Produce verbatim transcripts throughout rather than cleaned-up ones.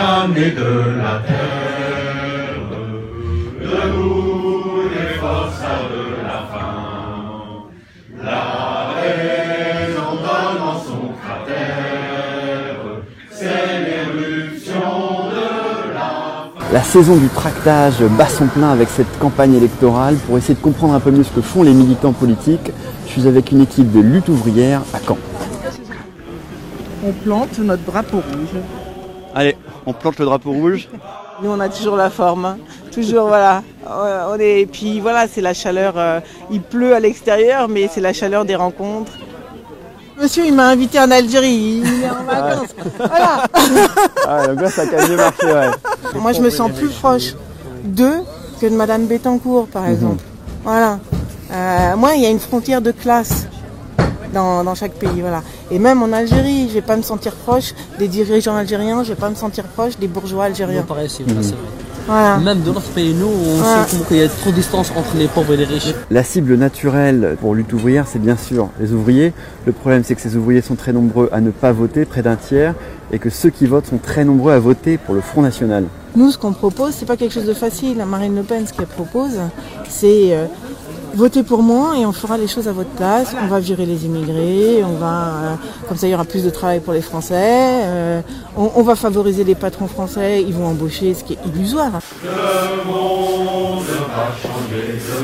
damnés de la terre, debout les forçats de la faim, la raison donne en son cratère, c'est l'éruption de la faim. La saison du tractage bat son plein avec cette campagne électorale. Pour essayer de comprendre un peu mieux ce que font les militants politiques, je suis avec une équipe de lutte ouvrière à Caen. On plante notre drapeau rouge. Allez, on plante le drapeau rouge. Nous, on a toujours la forme, hein. Toujours, voilà. On est, et puis voilà, c'est la chaleur. Euh, il pleut à l'extérieur, mais c'est la chaleur des rencontres. Monsieur, il m'a invité en Algérie, il est en vacances. Ouais. Voilà. Ah, donc là, ça a mieux marché, ouais. Moi, je me sens plus proche d'eux que de Madame Bettencourt, par exemple. Mm-hmm. Voilà. Euh, moi, il y a une frontière de classe dans, dans chaque pays, voilà. Et même en Algérie, je ne vais pas me sentir proche des dirigeants algériens, je ne vais pas me sentir proche des bourgeois algériens. Non, pareil, c'est vrai, c'est vrai. Voilà. Même dans notre pays, nous, on voilà. sent qu'il y a trop de distance entre les pauvres et les riches. La cible naturelle pour lutte ouvrière, c'est bien sûr les ouvriers. Le problème, c'est que ces ouvriers sont très nombreux à ne pas voter, près d'un tiers, et que ceux qui votent sont très nombreux à voter pour le Front National. Nous, ce qu'on propose, c'est pas quelque chose de facile. Marine Le Pen, ce qu'elle propose, c'est euh, votez pour moi et on fera les choses à votre place. On va virer les immigrés, on va, euh, comme ça, il y aura plus de travail pour les Français. Euh, on, on va favoriser les patrons français, ils vont embaucher, ce qui est illusoire. Le monde va changer de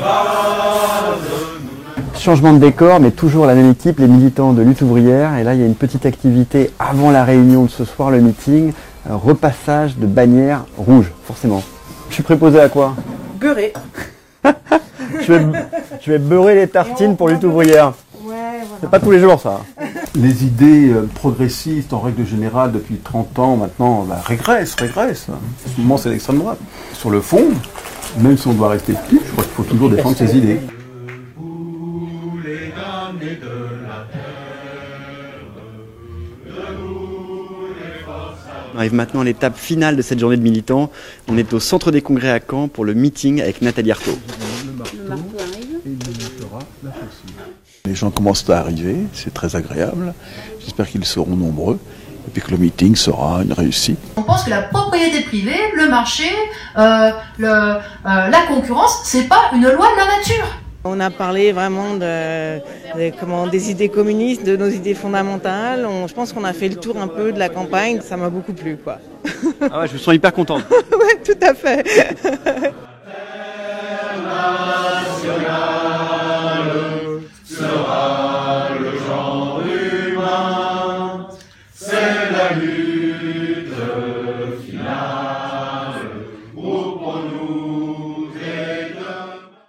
base. Changement de décor, mais toujours la même équipe, les militants de lutte ouvrière. Et là, il y a une petite activité avant la réunion de ce soir, le meeting. Un repassage de bannières rouges, forcément. Je suis préposé à quoi? Beurrer. je, vais, je vais beurrer les tartines pour lutte ouvrière. Ouais, voilà. C'est pas tous les jours, ça. Les idées progressistes, en règle générale, depuis trente ans maintenant, bah, régressent, régressent. En ce moment, c'est l'extrême droite. Sur le fond, même si on doit rester petit, je crois qu'il faut toujours défendre ses idées. Debout les damnés de la terre, debout les forçats. On arrive maintenant à l'étape finale de cette journée de militants. On est au centre des congrès à Caen pour le meeting avec Nathalie Arthaud. Le marteau arrive. Et il montera la faucille. Les gens commencent à arriver, c'est très agréable. J'espère qu'ils seront nombreux et puis que le meeting sera une réussite. On pense que la propriété privée, le marché, euh, le, euh, la concurrence, c'est pas une loi de la nature. On a parlé vraiment de, de, comment, des idées communistes, de nos idées fondamentales. On, je pense qu'on a fait le tour un peu de la campagne. Ça m'a beaucoup plu, quoi. Ah ouais, je me sens hyper content. Ouais, tout à fait. Sera le genre humain, c'est la lutte finale.